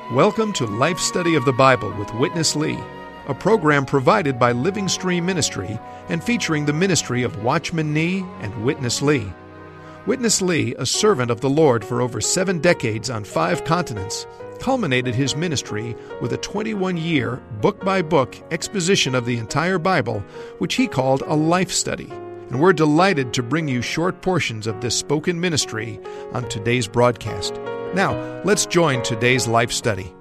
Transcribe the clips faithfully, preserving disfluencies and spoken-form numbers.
Welcome to Life Study of the Bible with Witness Lee, a program provided by Living Stream Ministry and featuring the ministry of Watchman Nee and Witness Lee. Witness Lee, a servant of the Lord for over seven decades on five continents, culminated his ministry with a twenty-one-year, book-by-book exposition of the entire Bible, which he called a life study. And we're delighted to bring you short portions of this spoken ministry on today's broadcast. Now, let's join today's life study.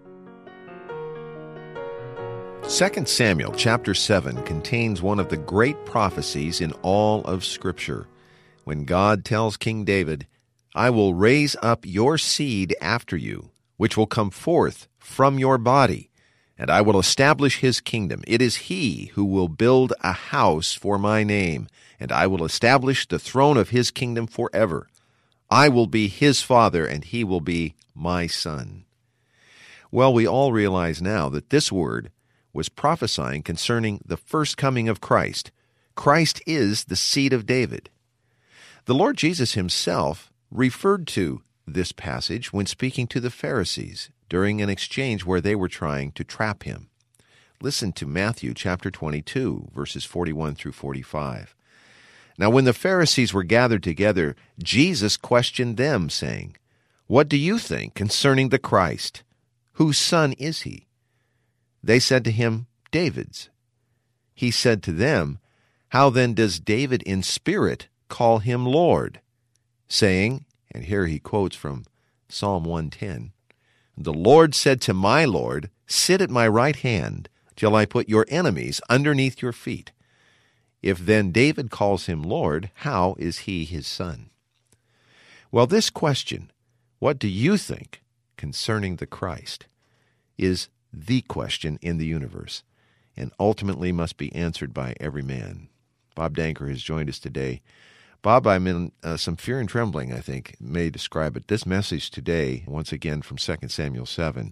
Second Samuel chapter seven contains one of the great prophecies in all of Scripture, when God tells King David, "I will raise up your seed after you, which will come forth from your body, and I will establish his kingdom. It is he who will build a house for my name, and I will establish the throne of his kingdom forever. I will be his father, and he will be my son." Well, we all realize now that this word was prophesying concerning the first coming of Christ. Christ is the seed of David. The Lord Jesus himself referred to this passage when speaking to the Pharisees during an exchange where they were trying to trap him. Listen to Matthew chapter twenty-two, verses forty-one through forty-five. Now when the Pharisees were gathered together, Jesus questioned them, saying, "What do you think concerning the Christ? Whose son is he?" They said to him, "David's." He said to them, "How then does David in spirit call him Lord, saying," and here he quotes from Psalm one ten, "The Lord said to my Lord, sit at my right hand, till I put your enemies underneath your feet. If then David calls him Lord, how is he his son?" Well, this question, what do you think concerning the Christ, is the question in the universe, and ultimately must be answered by every man. Bob Danker has joined us today. Bob, I'm in uh, some fear and trembling, I think, may describe it. This message today, once again from Second Samuel seven,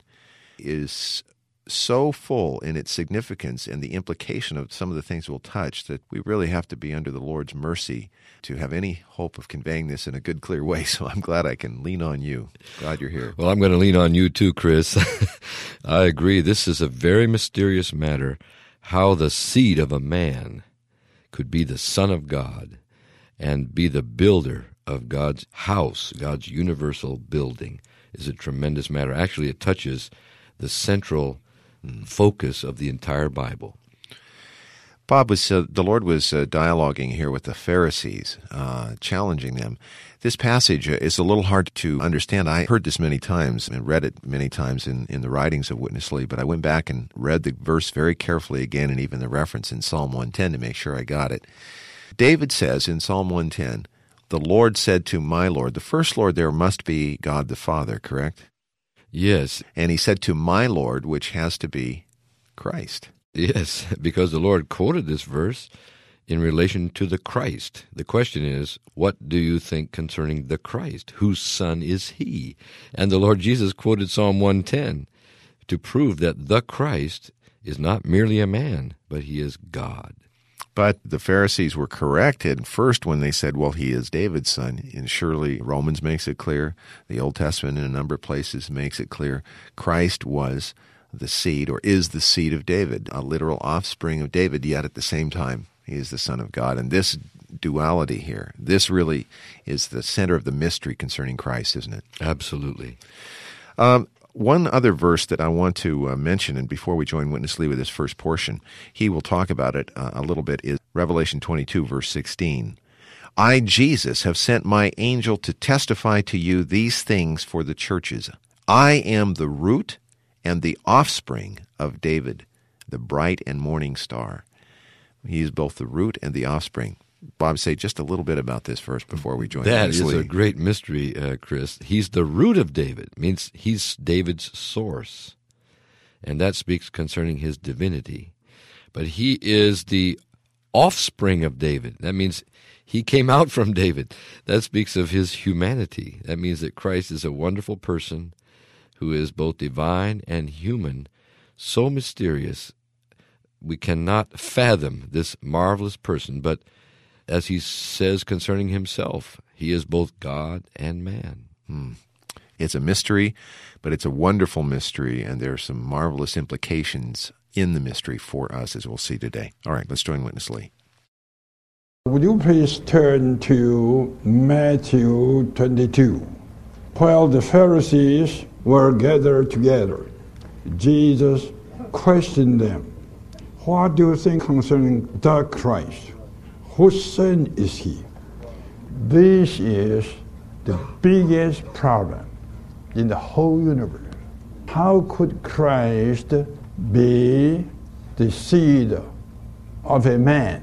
is so full in its significance and the implication of some of the things we'll touch that we really have to be under the Lord's mercy to have any hope of conveying this in a good, clear way. So I'm glad I can lean on you. Glad you're here. Well, I'm going to lean on you too, Chris. I agree. This is a very mysterious matter, how the seed of a man could be the Son of God and be the builder of God's house, God's universal building, is a tremendous matter. Actually, it touches the central focus of the entire Bible. Bob, was uh, the Lord was uh, dialoguing here with the Pharisees, uh, challenging them. This passage is a little hard to understand. I heard this many times and read it many times in, in the writings of Witness Lee, but I went back and read the verse very carefully again, and even the reference in Psalm one ten to make sure I got it. David says in Psalm one ten, "The Lord said to my Lord," the first Lord there must be God the Father, correct? Yes. And he said to my Lord, which has to be Christ. Yes, because the Lord quoted this verse in relation to the Christ. The question is, what do you think concerning the Christ? Whose son is he? And the Lord Jesus quoted Psalm one ten to prove that the Christ is not merely a man, but he is God. But the Pharisees were correct at first when they said, well, he is David's son. And surely Romans makes it clear. The Old Testament in a number of places makes it clear. Christ was the seed, or is the seed of David, a literal offspring of David, yet at the same time he is the Son of God. And this duality here, this really is the center of the mystery concerning Christ, isn't it? Absolutely. Um, One other verse that I want to uh, mention, and before we join Witness Lee with this first portion, he will talk about it uh, a little bit, is Revelation twenty-two, verse sixteen. "I, Jesus, have sent my angel to testify to you these things for the churches. I am the root and the offspring of David, the bright and morning star." He is both the root and the offspring. Bob, say just a little bit about this first before we join. That Witness is Lee. a great mystery, uh, Chris. He's the root of David, means he's David's source. And that speaks concerning his divinity. But he is the offspring of David. That means he came out from David. That speaks of his humanity. That means that Christ is a wonderful person who is both divine and human, so mysterious. We cannot fathom this marvelous person, but as he says concerning himself, he is both God and man. Hmm. It's a mystery, but it's a wonderful mystery, and there are some marvelous implications in the mystery for us, as we'll see today. All right, let's join Witness Lee. Would you please turn to Matthew twenty-two? While the Pharisees were gathered together, Jesus questioned them, "What do you think concerning the Christ? Whose son is he?" This is the biggest problem in the whole universe. How could Christ be the seed of a man,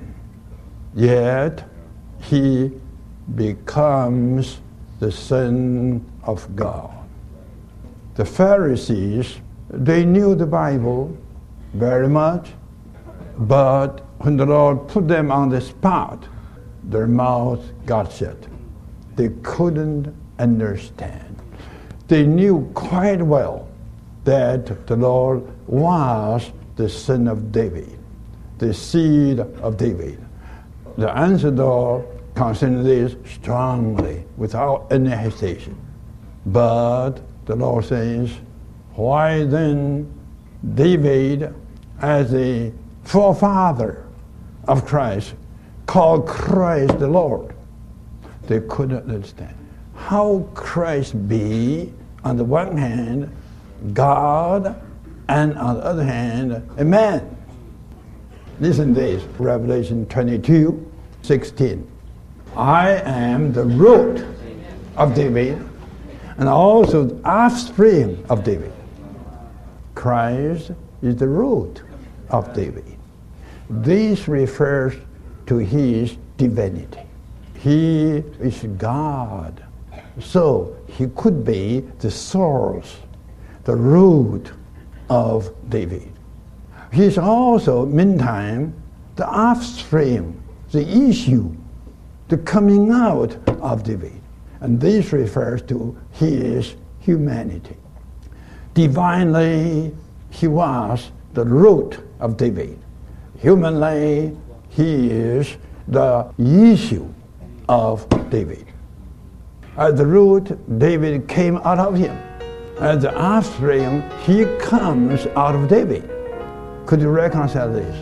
yet he becomes the Son of God? The Pharisees, they knew the Bible very much, but when the Lord put them on the spot, their mouth got shut. They couldn't understand. They knew quite well that the Lord was the Son of David, the seed of David. The answer, though, concerning this strongly, without any hesitation. But the Lord says, why then David, as the forefather of Christ, called Christ the Lord? They couldn't understand. How Christ be, on the one hand, God, and on the other hand, a man? Listen to this, Revelation twenty-two, sixteen. I am the root of David, and also the offspring of David. Christ is the root of David. This refers to his divinity. He is God, so he could be the source, the root of David. He is also, meantime, the offspring, the issue, the coming out of David. And this refers to his humanity. Divinely, he was the root of David. Humanly, he is the issue of David. At the root, David came out of him. As the offspring, he comes out of David. Could you reconcile this?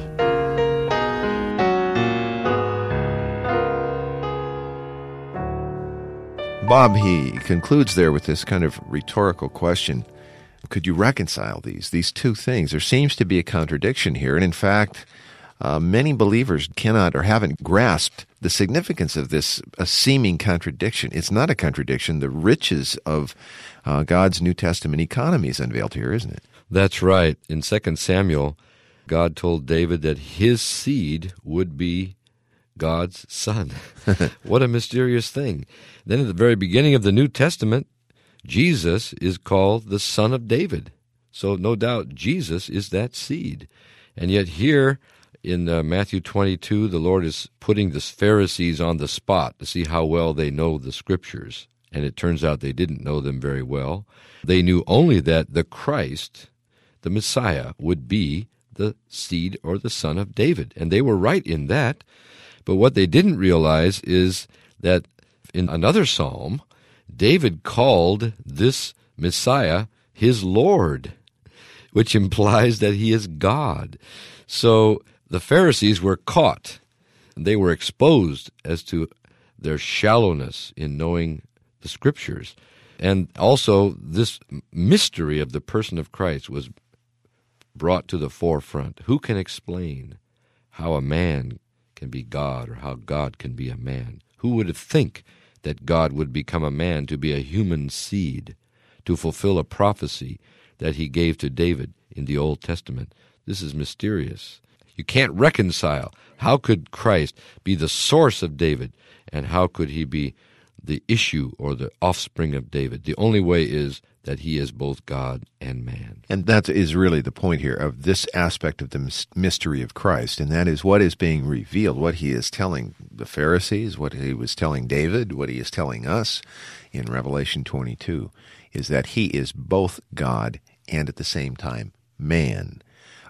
Bob, he concludes there with this kind of rhetorical question. Could you reconcile these, these two things? There seems to be a contradiction here, and in fact, uh, many believers cannot or haven't grasped the significance of this a seeming contradiction. It's not a contradiction. The riches of uh, God's New Testament economy is unveiled here, isn't it? That's right. In Second Samuel, God told David that his seed would be God's son. What a mysterious thing. Then at the very beginning of the New Testament, Jesus is called the Son of David. So no doubt Jesus is that seed. And yet here in uh, Matthew twenty-two, the Lord is putting the Pharisees on the spot to see how well they know the Scriptures. And it turns out they didn't know them very well. They knew only that the Christ, the Messiah, would be the seed or the son of David. And they were right in that. But what they didn't realize is that in another psalm, David called this Messiah his Lord, which implies that he is God. So the Pharisees were caught. They were exposed as to their shallowness in knowing the Scriptures. And also this mystery of the person of Christ was brought to the forefront. Who can explain how a man can be God or how God can be a man? Who would think that God would become a man to be a human seed, to fulfill a prophecy that he gave to David in the Old Testament? This is mysterious. You can't reconcile. How could Christ be the source of David, and how could he be the issue or the offspring of David? The only way is that he is both God and man. And that is really the point here of this aspect of the mystery of Christ, and that is what is being revealed, what he is telling the Pharisees, what he was telling David, what he is telling us in Revelation twenty-two, is that he is both God and at the same time man.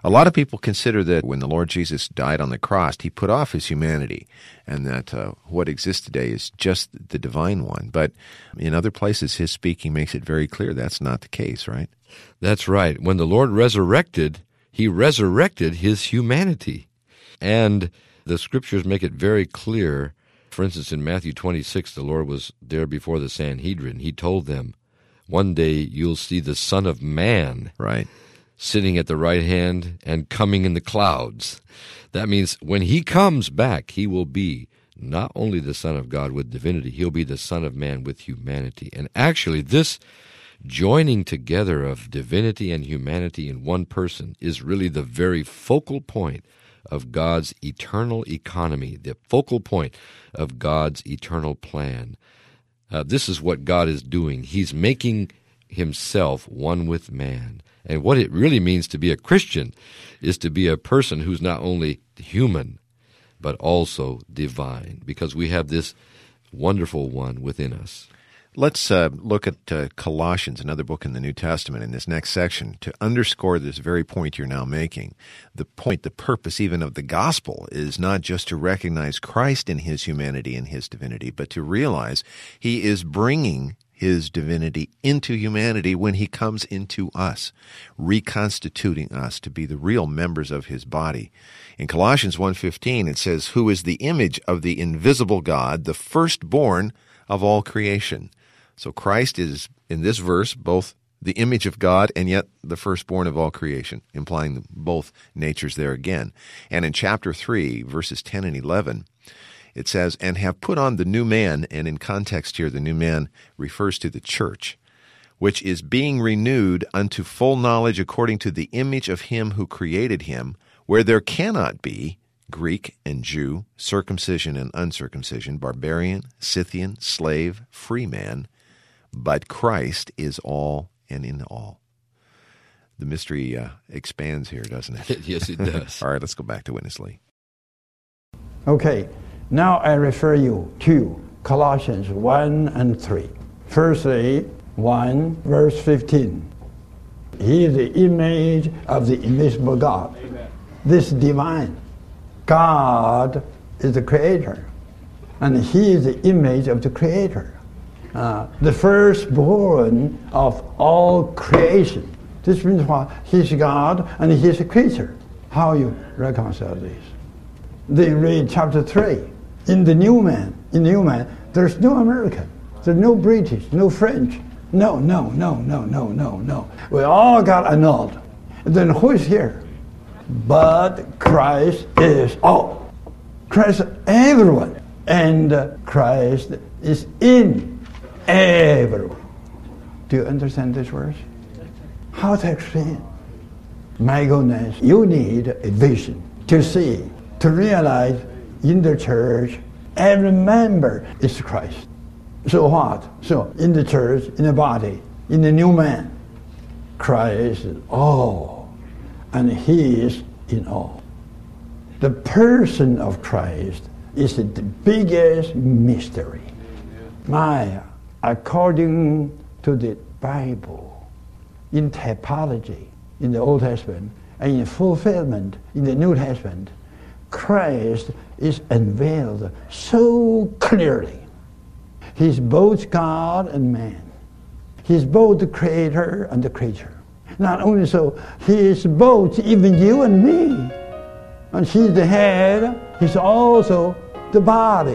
A lot of people consider that when the Lord Jesus died on the cross, he put off his humanity, and that uh, what exists today is just the divine one. But in other places, his speaking makes it very clear that's not the case, right? That's right. When the Lord resurrected, he resurrected his humanity. And the Scriptures make it very clear. For instance, in Matthew twenty-six, the Lord was there before the Sanhedrin. He told them, one day you'll see the Son of Man, right, sitting at the right hand and coming in the clouds. That means when he comes back, he will be not only the Son of God with divinity, he'll be the Son of Man with humanity. And actually, this joining together of divinity and humanity in one person is really the very focal point of God's eternal economy, the focal point of God's eternal plan. Uh, this is what God is doing. He's making himself one with man. And what it really means to be a Christian is to be a person who's not only human, but also divine, because we have this wonderful one within us. Let's uh, look at uh, Colossians, another book in the New Testament, in this next section, to underscore this very point you're now making. The point, the purpose even of the gospel is not just to recognize Christ in his humanity and his divinity, but to realize he is bringing his divinity into humanity when he comes into us, reconstituting us to be the real members of his body. In Colossians one fifteen, it says, "Who is the image of the invisible God, the firstborn of all creation." So Christ is, in this verse, both the image of God and yet the firstborn of all creation, implying both natures there again. And in chapter three, verses ten and eleven, it says, "And have put on the new man," and in context here, the new man refers to the church, "which is being renewed unto full knowledge according to the image of him who created him, where there cannot be Greek and Jew, circumcision and uncircumcision, barbarian, Scythian, slave, free man, but Christ is all and in all." The mystery uh, expands here, doesn't it? Yes, it does. All right, let's go back to Witness Lee. Okay, now I refer you to Colossians one and three. Firstly, one, verse fifteen. He is the image of the invisible God. Amen. This divine. God is the creator, and he is the image of the creator. Uh, the firstborn of all creation. This means what? He's God and he's a creature. How you reconcile this? They read chapter three. In the new man, in the new man, there's no American, there's no British, no French. No, no, no, no, no, no, no. We all got annulled. Then who is here? But Christ is all. Christ is everyone. And uh, Christ is in everyone. Do you understand this verse? How to explain? My goodness, you need a vision to see, to realize in the church, every member is Christ. So what? So in the church, in the body, in the new man, Christ is all, and he is in all. The person of Christ is the biggest mystery. My, according to the Bible, in typology, in the Old Testament, and in fulfillment in the New Testament, Christ is unveiled so clearly. He's both God and man. He's both the creator and the creature. Not only so, he is both even you and me. And he's the head, he's also the body.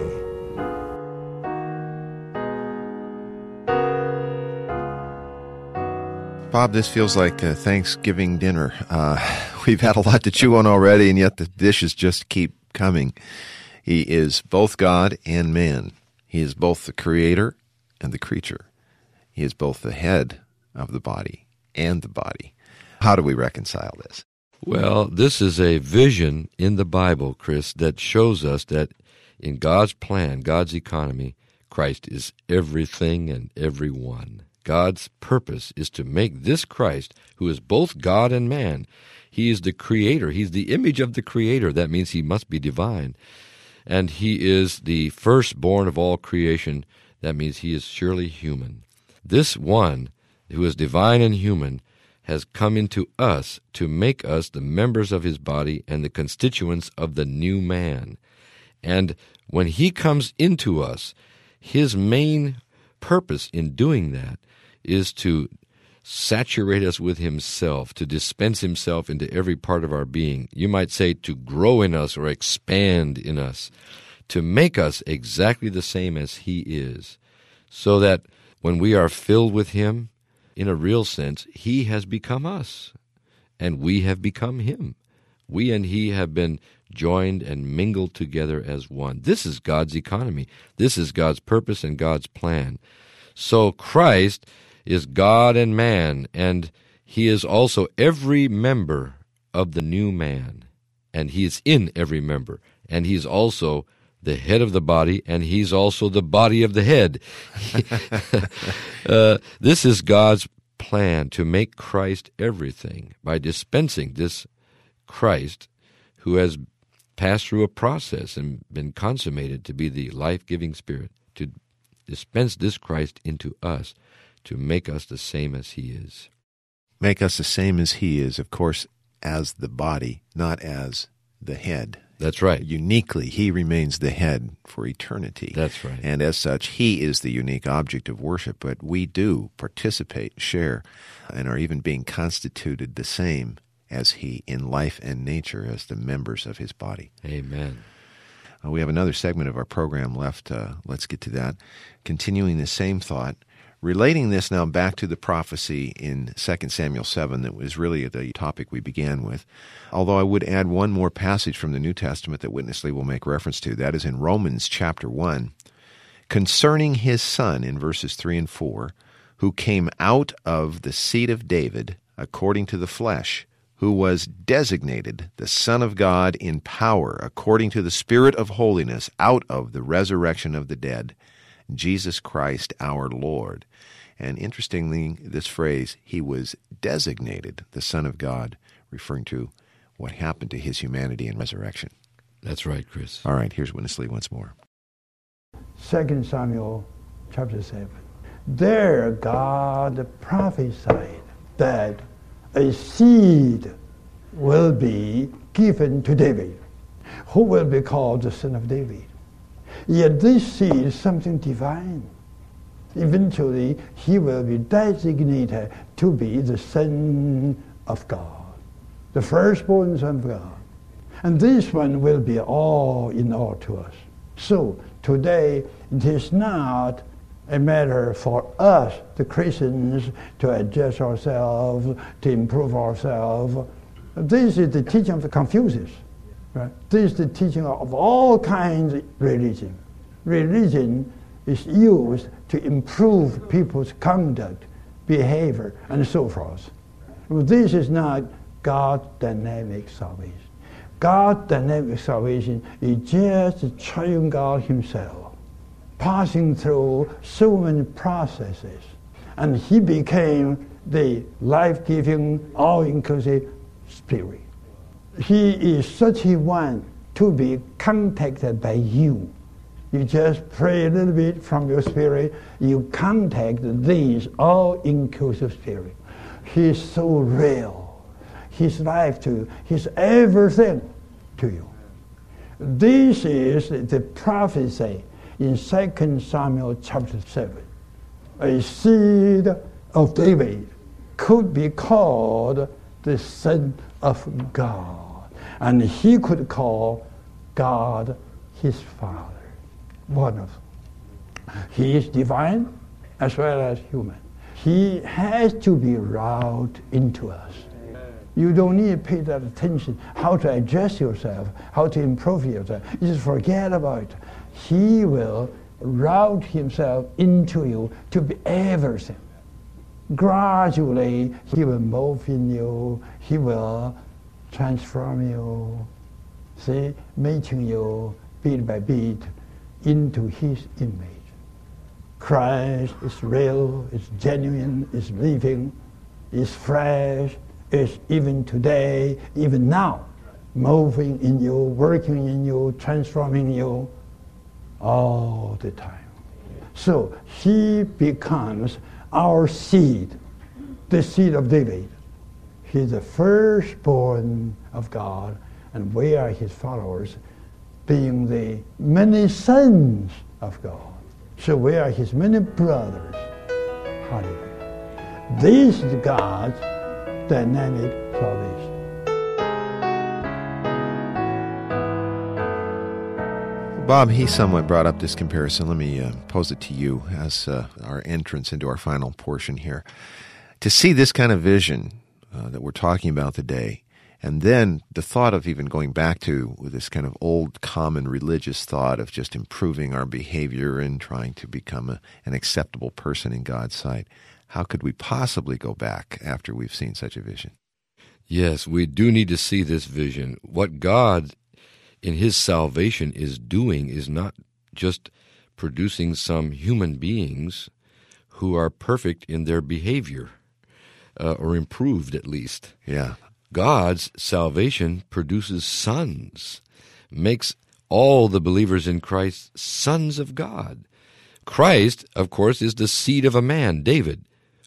Bob, this feels like a Thanksgiving dinner. Uh, we've had a lot to chew on already, and yet the dishes just keep coming. He is both God and man. He is both the creator and the creature. He is both the head of the body and the body. How do we reconcile this? Well, this is a vision in the Bible, Chris, that shows us that in God's plan, God's economy, Christ is everything and everyone. God's purpose is to make this Christ, who is both God and man, he is the creator. He's the image of the creator. That means he must be divine. And he is the firstborn of all creation. That means he is surely human. This one, who is divine and human, has come into us to make us the members of his body and the constituents of the new man. And when he comes into us, his main purpose in doing that is to saturate us with himself, to dispense himself into every part of our being. You might say to grow in us or expand in us, to make us exactly the same as he is, so that when we are filled with him, in a real sense, he has become us, and we have become him. We and he have been joined and mingled together as one. This is God's economy. This is God's purpose and God's plan. So Christ is God and man, and he is also every member of the new man, and he is in every member, and he's also the head of the body, and he's also the body of the head. uh, this is God's plan, to make Christ everything by dispensing this Christ, who has passed through a process and been consummated to be the life-giving Spirit, to dispense this Christ into us, to make us the same as he is. Make us the same as he is, of course, as the body, not as the head. That's right. Uniquely, he remains the head for eternity. That's right. And as such, he is the unique object of worship, but we do participate, share, and are even being constituted the same as he in life and nature as the members of his body. Amen. Uh, we have another segment of our program left. Uh, let's get to that. Continuing the same thought, relating this now back to the prophecy in Second Samuel seven that was really the topic we began with, although I would add one more passage from the New Testament that Witness Lee will make reference to. That is in Romans chapter one, concerning his Son in verses three and four, who came out of the seed of David according to the flesh, who was designated the Son of God in power according to the Spirit of holiness out of the resurrection of the dead, Jesus Christ our Lord. And interestingly, this phrase, he was designated the Son of God, referring to what happened to his humanity and resurrection. That's right, Chris. All right, here's Witness Lee once more. Second Samuel chapter seven. There God prophesied that a seed will be given to David, who will be called the Son of David. Yet this seed is something divine. Eventually, he will be designated to be the Son of God, the firstborn Son of God. And this one will be all in all to us. So today, it is not a matter for us, the Christians, to adjust ourselves, to improve ourselves. This is the teaching of the Confucius. Right? This is the teaching of all kinds of religion. Religion is used to improve people's conduct, behavior, and so forth. This is not God's dynamic salvation. God's dynamic salvation is just the triune God himself, passing through so many processes. And he became the life-giving, all-inclusive Spirit. He is such a one to be contacted by you. You just pray a little bit from your spirit, you contact this all-inclusive Spirit. He is so real. His life to you, His everything to you. This is the prophecy in Second Samuel chapter seven. A seed of David could be called the Son of God, and he could call God his Father. Wonderful. He is divine as well as human. He has to be wrought into us. You don't need to pay that attention, how to adjust yourself, how to improve yourself. You just forget about it. He will route himself into you to be everything. Gradually, he will move in you. He will transform you, see, making you bit by bit into his image. Christ is real, is genuine, is living, is fresh, is even today, even now, moving in you, working in you, transforming you all the time. So he becomes our seed, the seed of David, He's the firstborn of God, and we are his followers, being the many sons of God. So we are his many brothers. Hallelujah. This is God's dynamic salvation. Bob, he somewhat brought up this comparison. Let me uh, pose it to you as uh, our entrance into our final portion here. To see this kind of vision uh, that we're talking about today, and then the thought of even going back to this kind of old common religious thought of just improving our behavior and trying to become a, an acceptable person in God's sight, how could we possibly go back after we've seen such a vision? Yes, we do need to see this vision. What God in his salvation is doing is not just producing some human beings who are perfect in their behavior, uh, or improved at least. Yeah. God's salvation produces sons, makes all the believers in Christ sons of God. Christ, of course, is the seed of a man, David,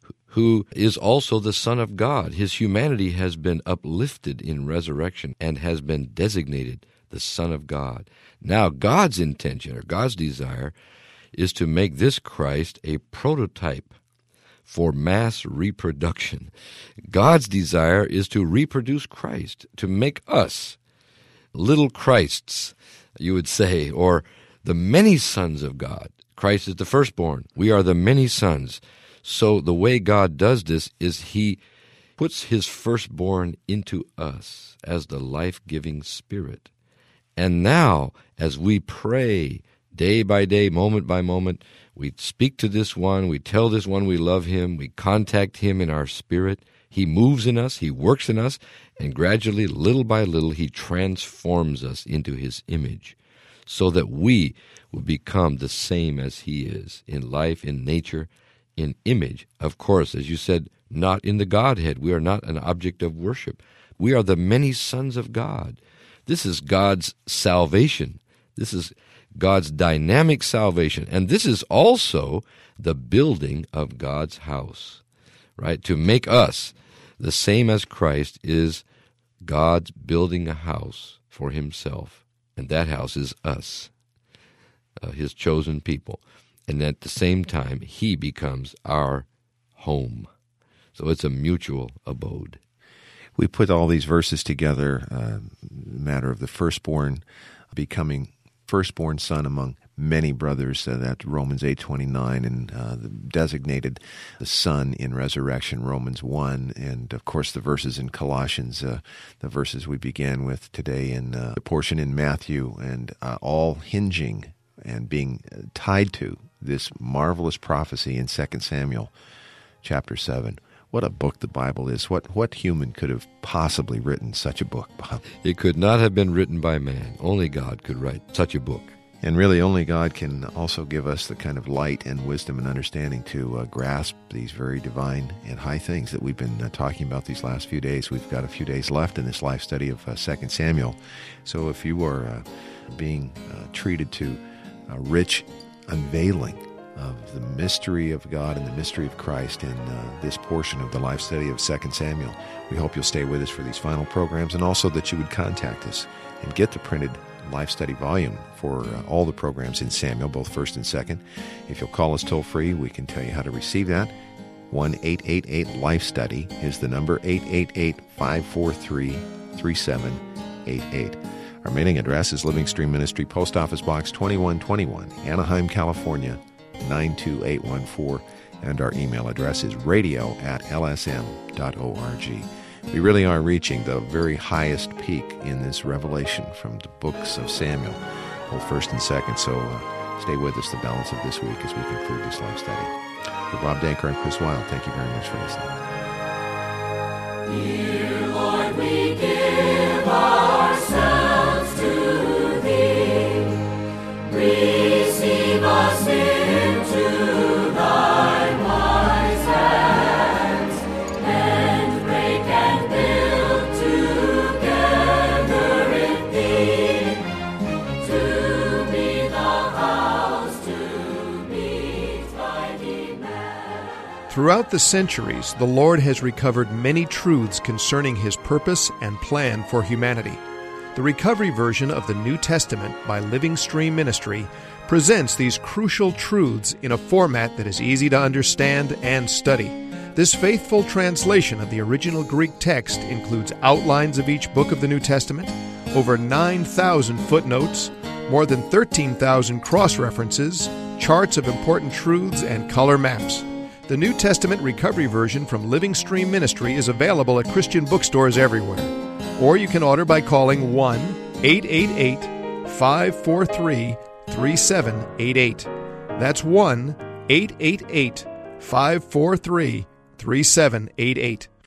who is also the Son of God. His humanity has been uplifted in resurrection and has been designated the Son of God. Now, God's intention, or God's desire, is to make this Christ a prototype for mass reproduction. God's desire is to reproduce Christ, to make us little Christs, you would say, or the many sons of God. Christ is the firstborn. We are the many sons. So the way God does this is he puts his firstborn into us as the life-giving Spirit. And now, as we pray day by day, moment by moment, we speak to this one, we tell this one we love him, we contact him in our spirit. He moves in us, he works in us, and gradually, little by little, he transforms us into his image so that we will become the same as he is in life, in nature, in image. Of course, as you said, not in the Godhead. We are not an object of worship. We are the many sons of God. This is God's salvation. This is God's dynamic salvation. And this is also the building of God's house, right? To make us the same as Christ is God's building a house for himself. And that house is us, uh, his chosen people. And at the same time, he becomes our home. So it's a mutual abode. We put all these verses together, uh, matter of the firstborn becoming firstborn son among many brothers, uh, that Romans eight twenty-nine, and uh, the designated the son in resurrection, Romans one, and of course the verses in Colossians, uh, the verses we began with today, in uh, the portion in Matthew, and uh, all hinging and being tied to this marvelous prophecy in Second Samuel chapter seven. What a book the Bible is. What what human could have possibly written such a book, Bob? It could not have been written by man. Only God could write such a book. And really only God can also give us the kind of light and wisdom and understanding to uh, grasp these very divine and high things that we've been uh, talking about these last few days. We've got a few days left in this life study of uh, Second Samuel. So if you are uh, being uh, treated to a rich unveiling of the mystery of God and the mystery of Christ in uh, this portion of the life study of Second Samuel, we hope you'll stay with us for these final programs, and also that you would contact us and get the printed life study volume for uh, all the programs in Samuel, both first and second. If you'll call us toll-free, we can tell you how to receive that. one eight eight eight life study is the number, eight eight eight, five four three, three seven eight eight. Our mailing address is Living Stream Ministry, Post Office Box twenty-one twenty-one, Anaheim, California, nine two eight one four, and our email address is radio at l s m dot org. We really are reaching the very highest peak in this revelation from the books of Samuel, both first and second, so uh, stay with us the balance of this week as we conclude this life study. For Bob Danker and Chris Wilde, thank you very much for listening. Dear Lord, we give ourselves to Thee. Receive us into Thy wise hands, and break and build together in Thee, to be the house to meet Thy demand. Throughout the centuries, the Lord has recovered many truths concerning His purpose and plan for humanity. The recovery version of the New Testament by Living Stream Ministry presents these crucial truths in a format that is easy to understand and study. This faithful translation of the original Greek text includes outlines of each book of the New Testament, over nine thousand footnotes, more than thirteen thousand cross-references, charts of important truths, and color maps. The New Testament Recovery Version from Living Stream Ministry is available at Christian bookstores everywhere. Or you can order by calling one eight eight eight, five four three, three seven eight eight. That's one eight eight eight, five four three, three seven eight eight.